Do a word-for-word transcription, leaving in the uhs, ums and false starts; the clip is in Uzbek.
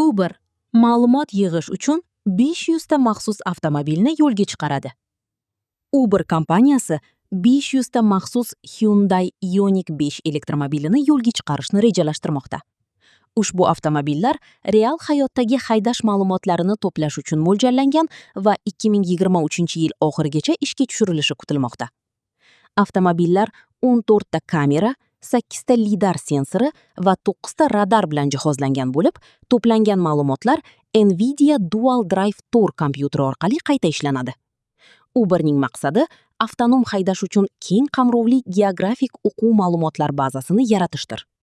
Uber ma'lumot yig'ish uchun besh yuz ta maxsus avtomobilni yo'lga chiqaradi. Uber kompaniyasi besh yuz ta maxsus Hyundai Ioniq besh elektromobilini yo'lga chiqarishni rejalashtirmoqda. Ushbu avtomobillar real hayotdagi haydash ma'lumotlarini to'plash uchun mo'ljallangan va ikki ming yigirma uchinchi yil oxirigacha ishga tushirilishi kutilmoqda. Avtomobillar o'n to'rt ta kamera, sakkiz ta lidar sensori va to'qqiz ta radar bilan jihozlangan bo'lib, to'plangan ma'lumotlar Nvidia Dual Drive Tor kompyuteri orqali qayta ishlanadi. Uberning maqsadi avtonom haydash uchun keng qamrovli geografik o'quv ma'lumotlar bazasini yaratishdir.